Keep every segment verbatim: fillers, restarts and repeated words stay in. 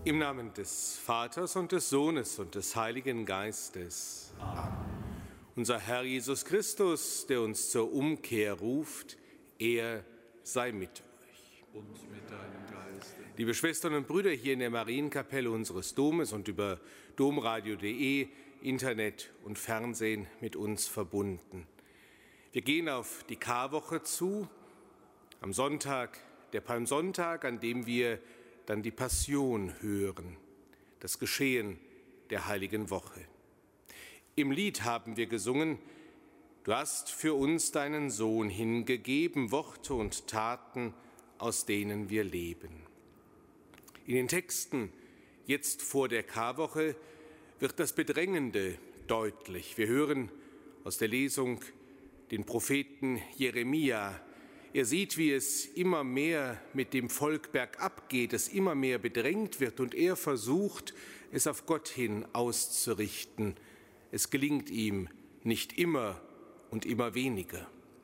Im Namen des Vaters und des Sohnes und des Heiligen Geistes. Amen. Unser Herr Jesus Christus, der uns zur Umkehr ruft, er sei mit euch. Und mit deinem Geiste. Liebe Schwestern und Brüder hier in der Marienkapelle unseres Domes und über domradio punkt de, Internet und Fernsehen mit uns verbunden. Wir gehen auf die Karwoche zu, am Sonntag, der Palmsonntag, an dem wir dann die Passion hören, das Geschehen der heiligen Woche. Im Lied haben wir gesungen: Du hast für uns deinen Sohn hingegeben, Worte und Taten, aus denen wir leben. In den Texten jetzt vor der Karwoche wird das Bedrängende deutlich. Wir hören aus der Lesung den Propheten Jeremia. Er sieht, wie es immer mehr mit dem Volk bergab geht, es immer mehr bedrängt wird und er versucht, es auf Gott hin auszurichten. Es gelingt ihm nicht immer und immer weniger.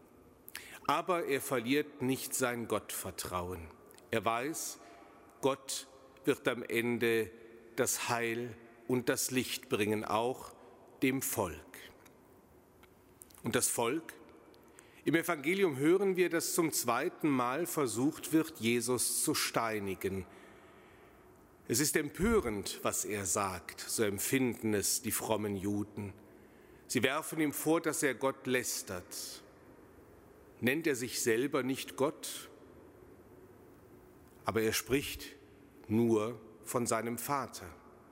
Aber er verliert nicht sein Gottvertrauen. Er weiß, Gott wird am Ende das Heil und das Licht bringen, auch dem Volk. Und das Volk? Im Evangelium hören wir, dass zum zweiten Mal versucht wird, Jesus zu steinigen. Es ist empörend, was er sagt, so empfinden es die frommen Juden. Sie werfen ihm vor, dass er Gott lästert. Nennt er sich selber nicht Gott? Aber er spricht nur von seinem Vater.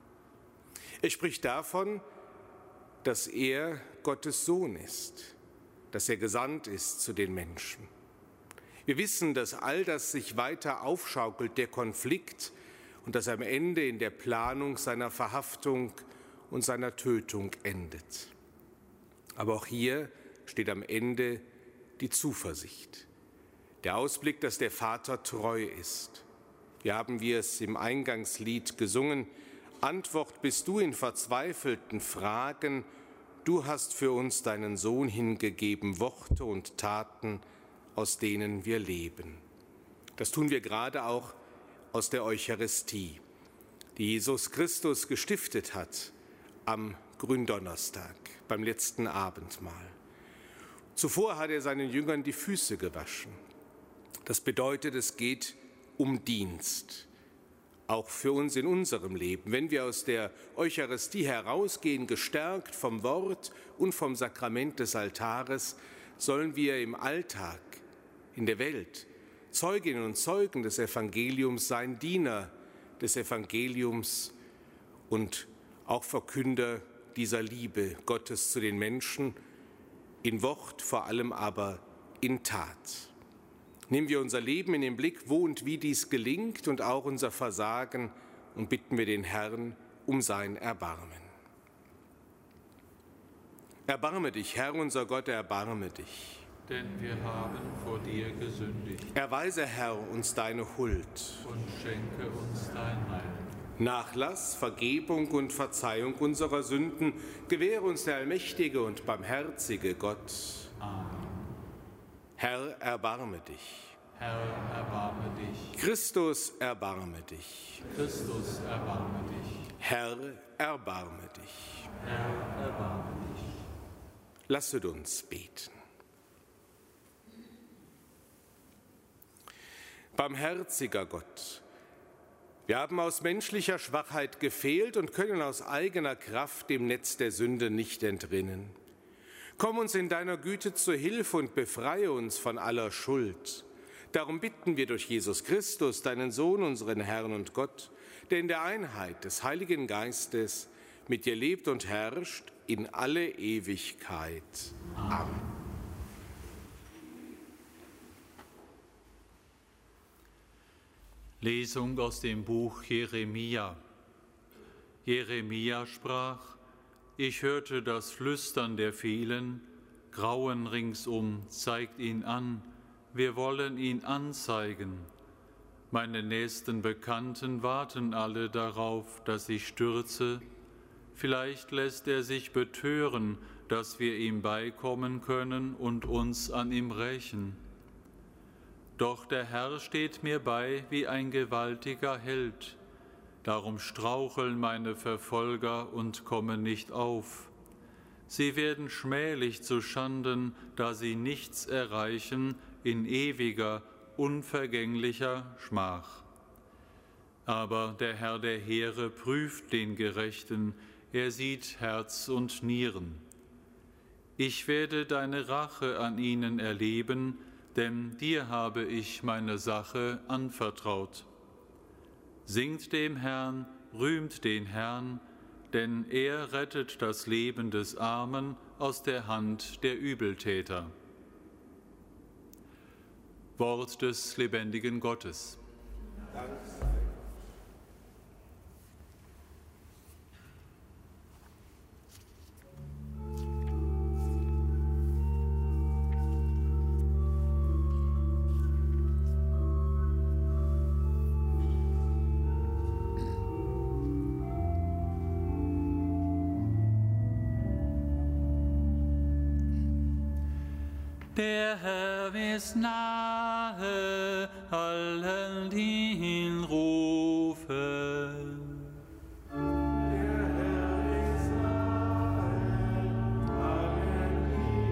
Er spricht davon, dass er Gottes Sohn ist, dass er gesandt ist zu den Menschen. Wir wissen, dass all das sich weiter aufschaukelt, der Konflikt, und dass am Ende in der Planung seiner Verhaftung und seiner Tötung endet. Aber auch hier steht am Ende die Zuversicht, der Ausblick, dass der Vater treu ist. Wir haben wir es im Eingangslied gesungen: Antwort bist du in verzweifelten Fragen, du hast für uns deinen Sohn hingegeben, Worte und Taten, aus denen wir leben. Das tun wir gerade auch aus der Eucharistie, die Jesus Christus gestiftet hat am Gründonnerstag, beim letzten Abendmahl. Zuvor hat er seinen Jüngern die Füße gewaschen. Das bedeutet, es geht um Dienst. Auch für uns in unserem Leben. Wenn wir aus der Eucharistie herausgehen, gestärkt vom Wort und vom Sakrament des Altares, sollen wir im Alltag, in der Welt, Zeuginnen und Zeugen des Evangeliums sein, Diener des Evangeliums und auch Verkünder dieser Liebe Gottes zu den Menschen, in Wort, vor allem aber in Tat. Nehmen wir unser Leben in den Blick, wo und wie dies gelingt, und auch unser Versagen, und bitten wir den Herrn um sein Erbarmen. Erbarme dich, Herr unser Gott, erbarme dich. Denn wir haben vor dir gesündigt. Erweise, Herr, uns deine Huld. Und schenke uns dein Heil. Nachlass, Vergebung und Verzeihung unserer Sünden gewähre uns der allmächtige und barmherzige Gott. Amen. Herr, erbarme dich. Herr, erbarme dich. Christus, erbarme dich. Christus, erbarme dich. Herr, erbarme dich. Herr, erbarme dich. Lasset uns beten. Barmherziger Gott, wir haben aus menschlicher Schwachheit gefehlt und können aus eigener Kraft dem Netz der Sünde nicht entrinnen. Komm uns in deiner Güte zur Hilfe und befreie uns von aller Schuld. Darum bitten wir durch Jesus Christus, deinen Sohn, unseren Herrn und Gott, der in der Einheit des Heiligen Geistes mit dir lebt und herrscht in alle Ewigkeit. Amen. Lesung aus dem Buch Jeremia. Jeremia sprach: Ich hörte das Flüstern der vielen, Grauen ringsum, zeigt ihn an, wir wollen ihn anzeigen. Meine nächsten Bekannten warten alle darauf, dass ich stürze. Vielleicht lässt er sich betören, dass wir ihm beikommen können und uns an ihm rächen. Doch der Herr steht mir bei wie ein gewaltiger Held. Darum straucheln meine Verfolger und kommen nicht auf. Sie werden schmählich zu Schanden, da sie nichts erreichen in ewiger, unvergänglicher Schmach. Aber der Herr der Heere prüft den Gerechten, er sieht Herz und Nieren. Ich werde deine Rache an ihnen erleben, denn dir habe ich meine Sache anvertraut. Singt dem Herrn, rühmt den Herrn, denn er rettet das Leben des Armen aus der Hand der Übeltäter. Wort des lebendigen Gottes. Dank. Der Herr ist nahe allen, die ihn rufen. Der Herr ist nahe allen,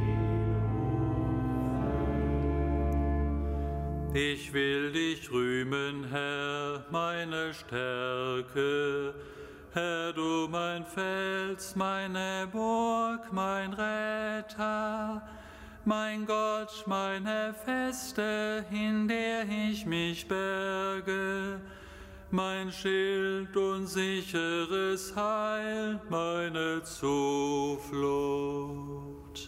die ihn rufen. Ich will dich rühmen, Herr, meine Stärke. Herr, du mein Fels, meine Burg, mein Retter. Mein Gott, meine Feste, in der ich mich berge, mein Schild und sicheres Heil, meine Zuflucht.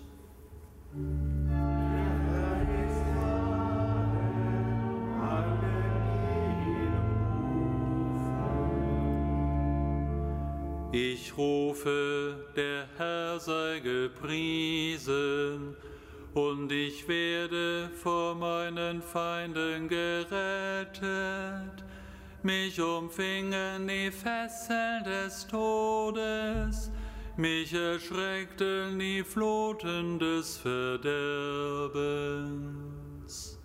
Ich rufe, der Herr sei gepriesen, und ich werde vor meinen Feinden gerettet. Mich umfingen die Fesseln des Todes, mich erschreckten die Fluten des Verderbens.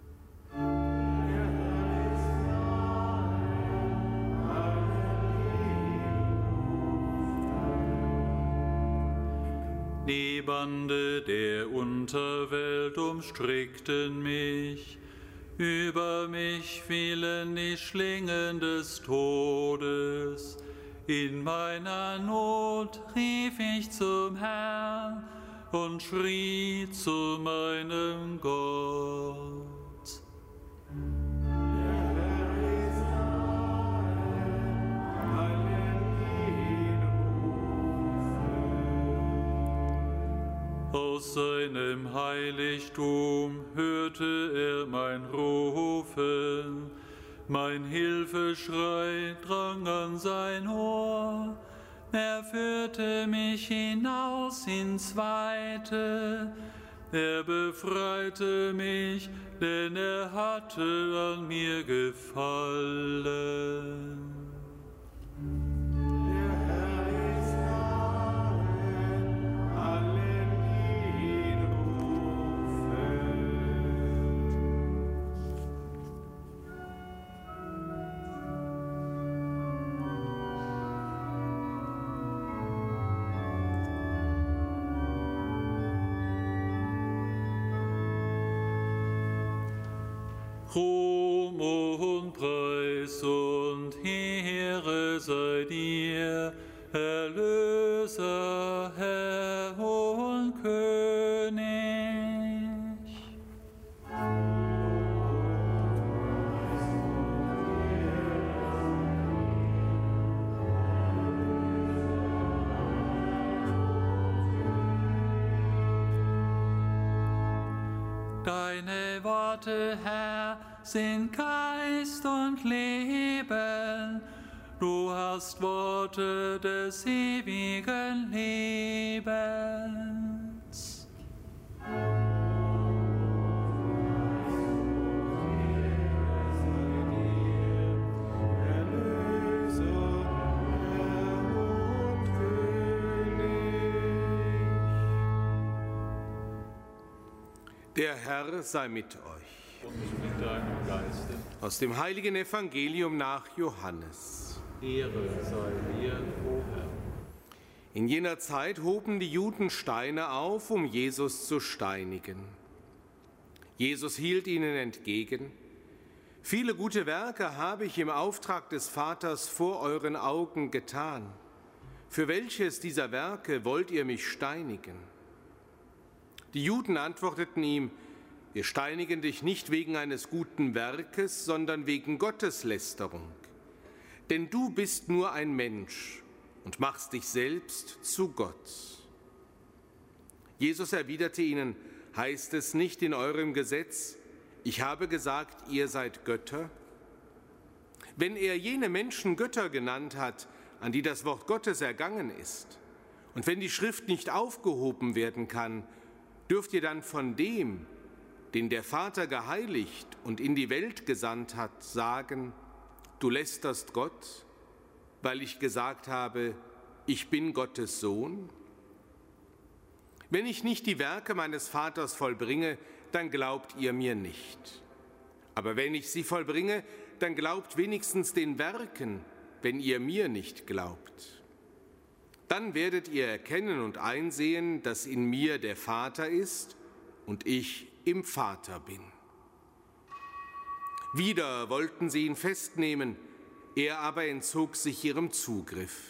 Die Bande der Unterwelt umstrickten mich, über mich fielen die Schlingen des Todes. In meiner Not rief ich zum Herrn und schrie zu meinem Gott. Aus seinem Heiligtum hörte er mein Rufen, mein Hilfeschrei drang an sein Ohr. Er führte mich hinaus ins Weite, er befreite mich, denn er hatte an mir gefallen. Ruhm und Preis und Ehre sei dir, Erlöser, Herr und König. Deine Worte, Herr, sind Geist und Leben. Du hast Worte des ewigen Lebens. Der Herr sei mit euch. Und mit deinem Geiste. Aus dem heiligen Evangelium nach Johannes. Ehre sei dir, o Herr. In jener Zeit hoben die Juden Steine auf, um Jesus zu steinigen. Jesus hielt ihnen entgegen: Viele gute Werke habe ich im Auftrag des Vaters vor euren Augen getan. Für welches dieser Werke wollt ihr mich steinigen? Die Juden antworteten ihm: Wir steinigen dich nicht wegen eines guten Werkes, sondern wegen Gotteslästerung. Denn du bist nur ein Mensch und machst dich selbst zu Gott. Jesus erwiderte ihnen: Heißt es nicht in eurem Gesetz, ich habe gesagt, ihr seid Götter? Wenn er jene Menschen Götter genannt hat, an die das Wort Gottes ergangen ist, und wenn die Schrift nicht aufgehoben werden kann, dürft ihr dann von dem, den der Vater geheiligt und in die Welt gesandt hat, sagen: Du lästerst Gott, weil ich gesagt habe, ich bin Gottes Sohn? Wenn ich nicht die Werke meines Vaters vollbringe, dann glaubt ihr mir nicht. Aber wenn ich sie vollbringe, dann glaubt wenigstens den Werken, wenn ihr mir nicht glaubt. Dann werdet ihr erkennen und einsehen, dass in mir der Vater ist und ich im Vater bin. Wieder wollten sie ihn festnehmen, er aber entzog sich ihrem Zugriff.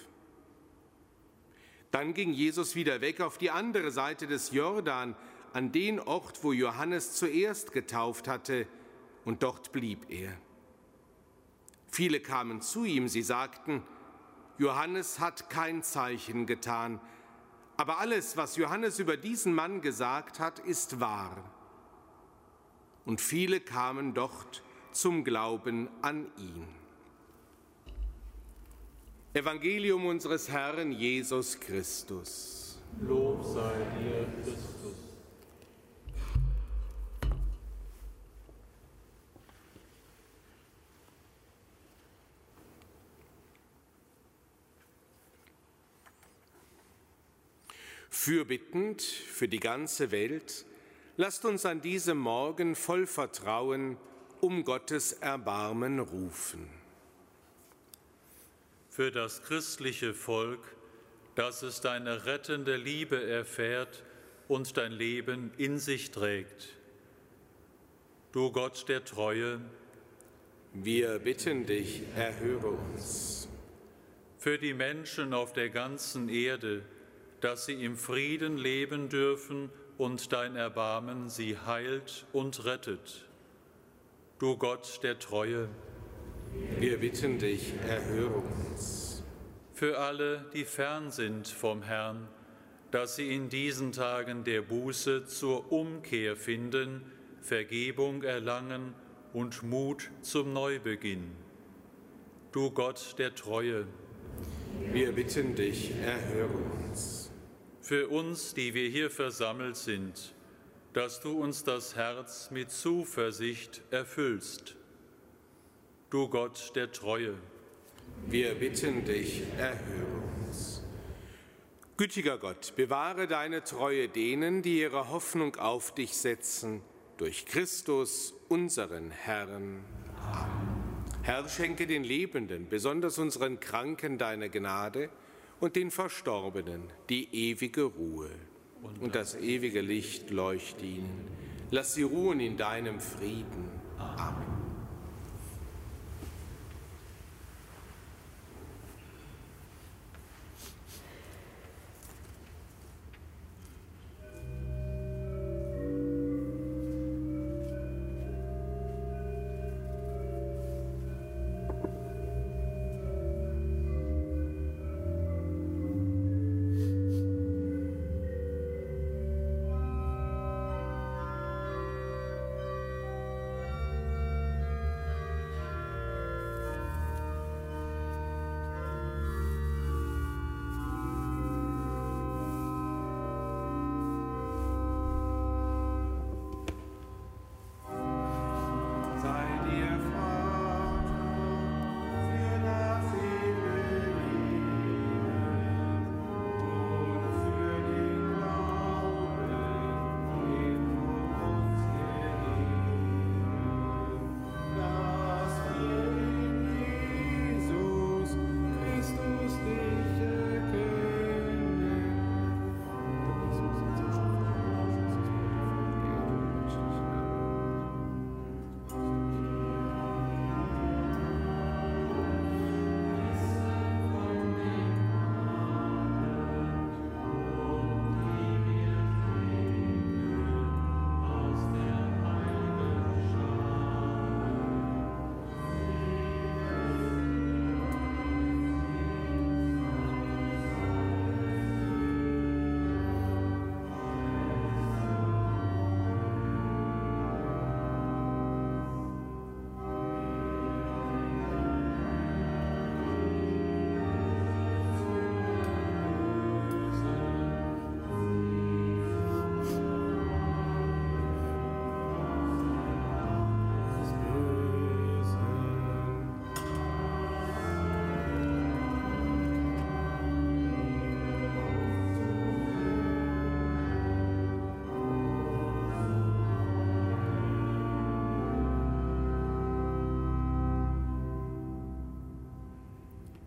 Dann ging Jesus wieder weg auf die andere Seite des Jordan, an den Ort, wo Johannes zuerst getauft hatte, und dort blieb er. Viele kamen zu ihm, sie sagten: Johannes hat kein Zeichen getan, aber alles, was Johannes über diesen Mann gesagt hat, ist wahr. Und viele kamen dort zum Glauben an ihn. Evangelium unseres Herrn Jesus Christus. Lob sei dir, Christus. Fürbittend für die ganze Welt, lasst uns an diesem Morgen voll Vertrauen um Gottes Erbarmen rufen. Für das christliche Volk, dass es deine rettende Liebe erfährt und dein Leben in sich trägt. Du Gott der Treue, wir bitten dich, erhöre uns. Für die Menschen auf der ganzen Erde, dass sie im Frieden leben dürfen und dein Erbarmen sie heilt und rettet. Du Gott der Treue, wir bitten dich, erhöre uns. Für alle, die fern sind vom Herrn, dass sie in diesen Tagen der Buße zur Umkehr finden, Vergebung erlangen und Mut zum Neubeginn. Du Gott der Treue, wir bitten dich, erhöre uns. Für uns, die wir hier versammelt sind, dass du uns das Herz mit Zuversicht erfüllst. Du Gott der Treue, wir bitten dich, erhöre uns. Gütiger Gott, bewahre deine Treue denen, die ihre Hoffnung auf dich setzen, durch Christus, unseren Herrn. Amen. Herr, schenke den Lebenden, besonders unseren Kranken, deine Gnade und den Verstorbenen die ewige Ruhe. Und das ewige Licht leuchte ihnen. Lass sie ruhen in deinem Frieden. Amen.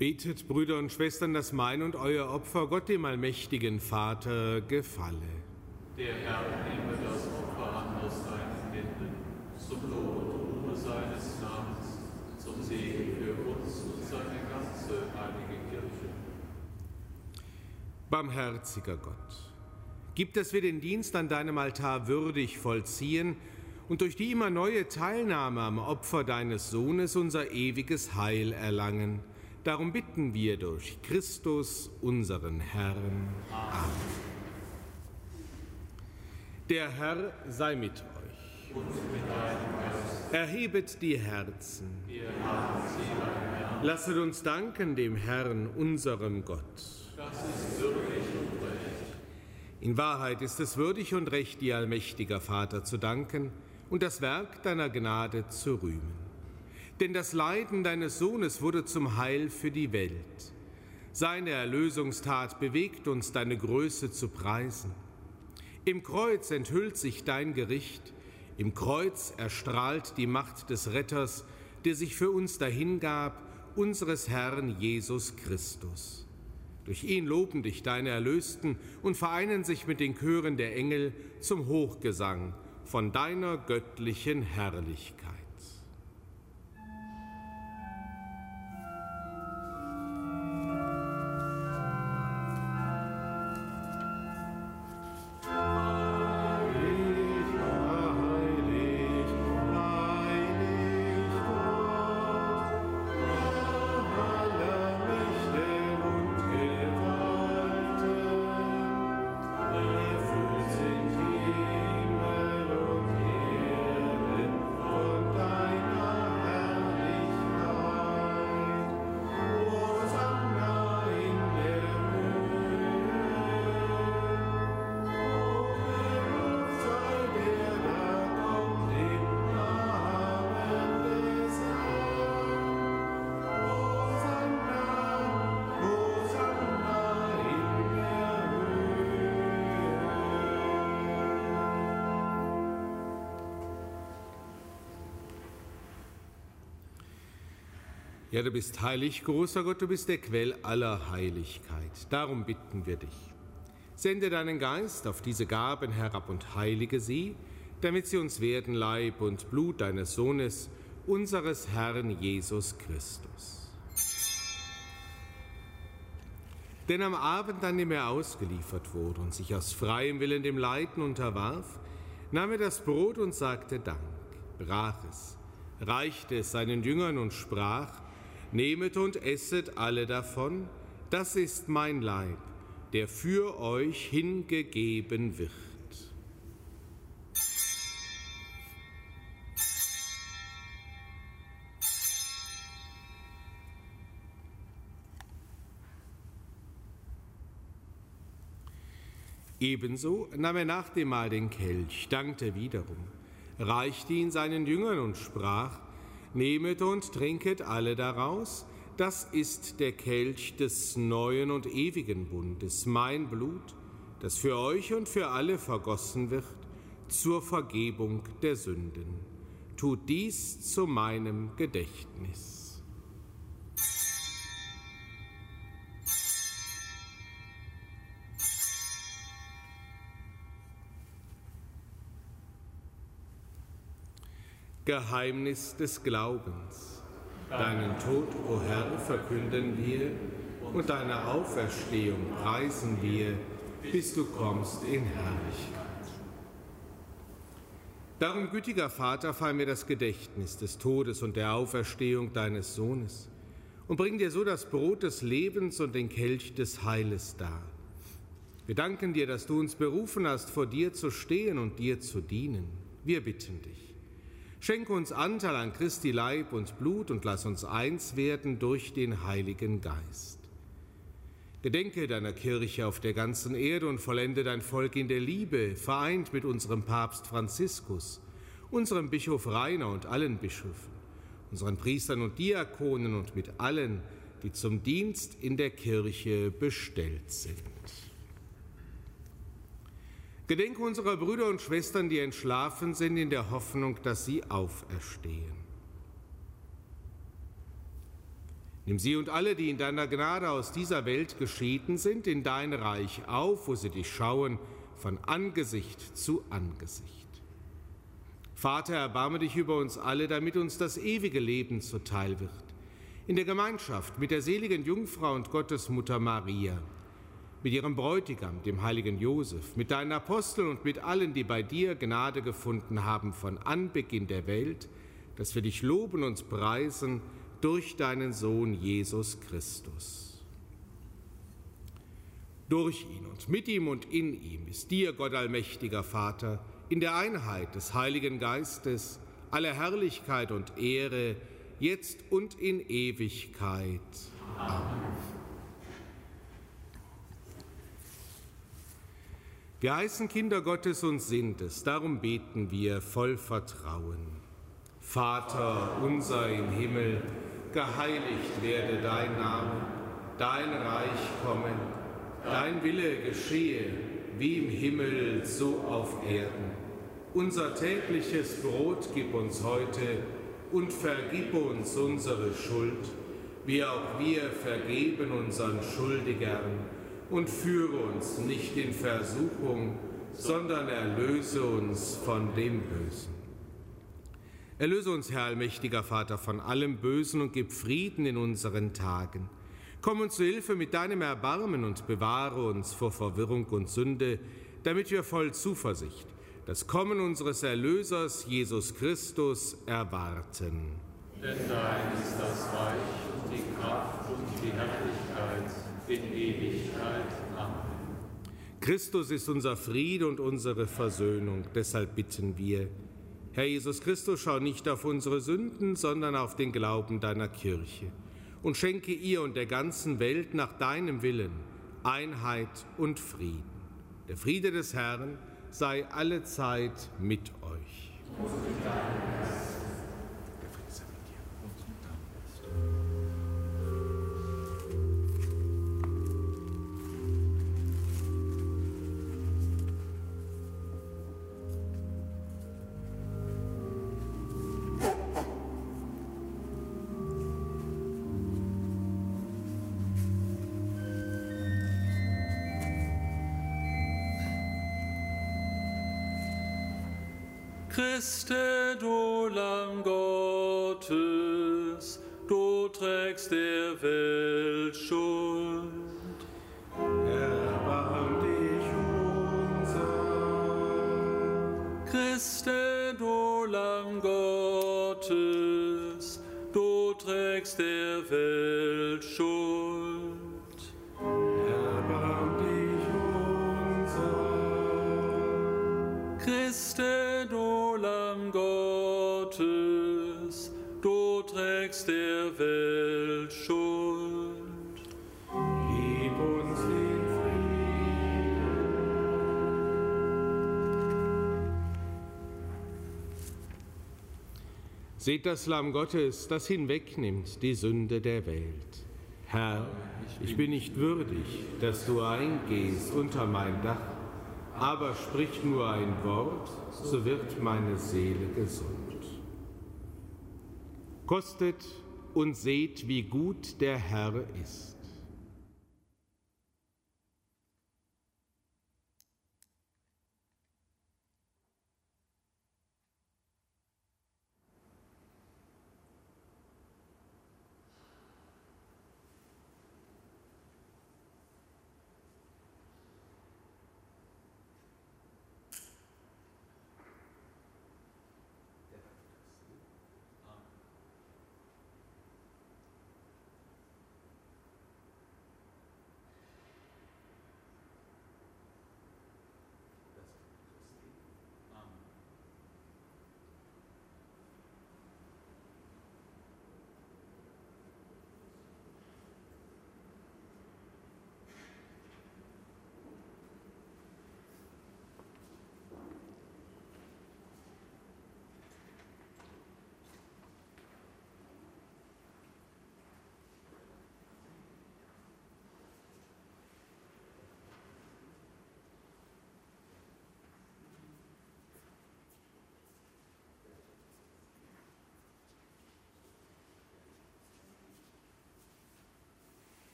Betet, Brüder und Schwestern, dass mein und euer Opfer Gott, dem allmächtigen Vater, gefalle. Der Herr nehme das Opfer an aus deinen Händen, zum Lob und Ruhe seines Namens, zum Segen für uns und seine ganze heilige Kirche. Barmherziger Gott, gib, dass wir den Dienst an deinem Altar würdig vollziehen und durch die immer neue Teilnahme am Opfer deines Sohnes unser ewiges Heil erlangen. Darum bitten wir durch Christus, unseren Herrn. Amen. Der Herr sei mit euch. Und mit deinem Geist. Erhebet die Herzen. Wir haben sie beim Herrn. Lasset uns danken dem Herrn, unserem Gott. Das ist würdig und recht. In Wahrheit ist es würdig und recht, dir, allmächtiger Vater, zu danken und das Werk deiner Gnade zu rühmen. Denn das Leiden deines Sohnes wurde zum Heil für die Welt. Seine Erlösungstat bewegt uns, deine Größe zu preisen. Im Kreuz enthüllt sich dein Gericht, im Kreuz erstrahlt die Macht des Retters, der sich für uns dahingab, unseres Herrn Jesus Christus. Durch ihn loben dich deine Erlösten und vereinen sich mit den Chören der Engel zum Hochgesang von deiner göttlichen Herrlichkeit. Ja, du bist heilig, großer Gott, du bist der Quell aller Heiligkeit. Darum bitten wir dich. Sende deinen Geist auf diese Gaben herab und heilige sie, damit sie uns werden Leib und Blut deines Sohnes, unseres Herrn Jesus Christus. Denn am Abend, an dem er ausgeliefert wurde und sich aus freiem Willen dem Leiden unterwarf, nahm er das Brot und sagte Dank, brach es, reichte es seinen Jüngern und sprach: Nehmet und esset alle davon, das ist mein Leib, der für euch hingegeben wird. Ebenso nahm er nach dem Mahl den Kelch, dankte wiederum, reichte ihn seinen Jüngern und sprach: Nehmet und trinket alle daraus, das ist der Kelch des neuen und ewigen Bundes, mein Blut, das für euch und für alle vergossen wird, zur Vergebung der Sünden. Tut dies zu meinem Gedächtnis. Geheimnis des Glaubens. Deinen Tod, o Herr, verkünden wir, und deine Auferstehung preisen wir, bis du kommst in Herrlichkeit. Darum, gütiger Vater, feier mir das Gedächtnis des Todes und der Auferstehung deines Sohnes und bring dir so das Brot des Lebens und den Kelch des Heiles dar. Wir danken dir, dass du uns berufen hast, vor dir zu stehen und dir zu dienen. Wir bitten dich. Schenke uns Anteil an Christi Leib und Blut und lass uns eins werden durch den Heiligen Geist. Gedenke deiner Kirche auf der ganzen Erde und vollende dein Volk in der Liebe, vereint mit unserem Papst Franziskus, unserem Bischof Rainer und allen Bischöfen, unseren Priestern und Diakonen und mit allen, die zum Dienst in der Kirche bestellt sind. Gedenke unserer Brüder und Schwestern, die entschlafen sind, in der Hoffnung, dass sie auferstehen. Nimm sie und alle, die in deiner Gnade aus dieser Welt geschieden sind, in dein Reich auf, wo sie dich schauen, von Angesicht zu Angesicht. Vater, erbarme dich über uns alle, damit uns das ewige Leben zuteil wird. In der Gemeinschaft mit der seligen Jungfrau und Gottesmutter Maria, mit ihrem Bräutigam, dem heiligen Josef, mit deinen Aposteln und mit allen, die bei dir Gnade gefunden haben von Anbeginn der Welt, dass wir dich loben und preisen durch deinen Sohn Jesus Christus. Durch ihn und mit ihm und in ihm ist dir, Gott allmächtiger Vater, in der Einheit des Heiligen Geistes, alle Herrlichkeit und Ehre, jetzt und in Ewigkeit. Amen. Wir heißen Kinder Gottes und sind es, darum beten wir voll Vertrauen. Vater unser im Himmel, geheiligt werde dein Name, dein Reich komme, dein Wille geschehe, wie im Himmel, so auf Erden. Unser tägliches Brot gib uns heute und vergib uns unsere Schuld, wie auch wir vergeben unseren Schuldigern. Und führe uns nicht in Versuchung, sondern erlöse uns von dem Bösen. Erlöse uns, Herr allmächtiger Vater, von allem Bösen und gib Frieden in unseren Tagen. Komm uns zu Hilfe mit deinem Erbarmen und bewahre uns vor Verwirrung und Sünde, damit wir voll Zuversicht das Kommen unseres Erlösers, Jesus Christus, erwarten. Denn dein ist das Reich und die Kraft und die Herrlichkeit in Ewigkeit. Amen. Christus ist unser Friede und unsere Versöhnung. Deshalb bitten wir, Herr Jesus Christus, schau nicht auf unsere Sünden, sondern auf den Glauben deiner Kirche und schenke ihr und der ganzen Welt nach deinem Willen Einheit und Frieden. Der Friede des Herrn sei allezeit mit euch. Christe, du Lamm Gottes, du trägst der Welt Schuld. Erbarm dich unser. Christe, du Lamm Gottes, du trägst der Welt Schuld. Erbarm dich unser. Christe, du Lamm Gottes, du trägst der Welt Schuld. Gib uns den Frieden. Seht das Lamm Gottes, das hinwegnimmt die Sünde der Welt. Herr, ich bin nicht würdig, dass du eingehst unter mein Dach, aber sprich nur ein Wort, so wird meine Seele gesund. Kostet und seht, wie gut der Herr ist.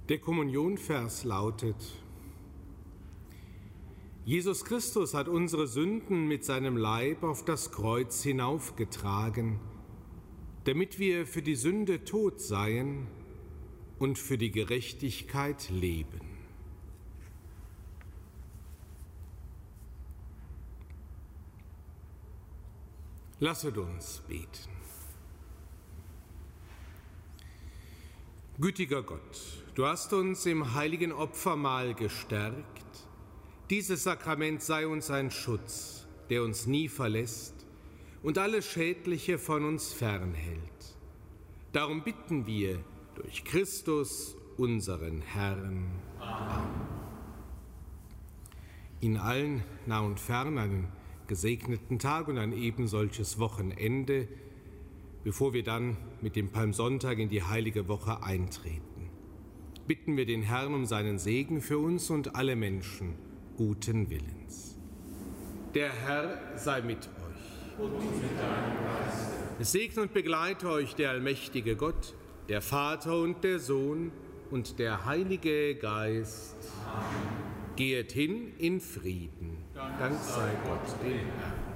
Der Kommunionvers lautet: Jesus Christus hat unsere Sünden mit seinem Leib auf das Kreuz hinaufgetragen, damit wir für die Sünde tot seien und für die Gerechtigkeit leben. Lasset uns beten. Gütiger Gott, du hast uns im heiligen Opfermahl gestärkt. Dieses Sakrament sei uns ein Schutz, der uns nie verlässt und alles Schädliche von uns fernhält. Darum bitten wir durch Christus, unseren Herrn. Amen. Ihnen allen, nah und fern, einen gesegneten Tag und ein ebensolches Wochenende, bevor wir dann mit dem Palmsonntag in die Heilige Woche eintreten. Bitten wir den Herrn um seinen Segen für uns und alle Menschen guten Willens. Der Herr sei mit euch. Und mit deinem Geiste. Es segne und begleite euch der allmächtige Gott, der Vater und der Sohn und der Heilige Geist. Amen. Geht hin in Frieden. Dank sei Gott dem Herrn.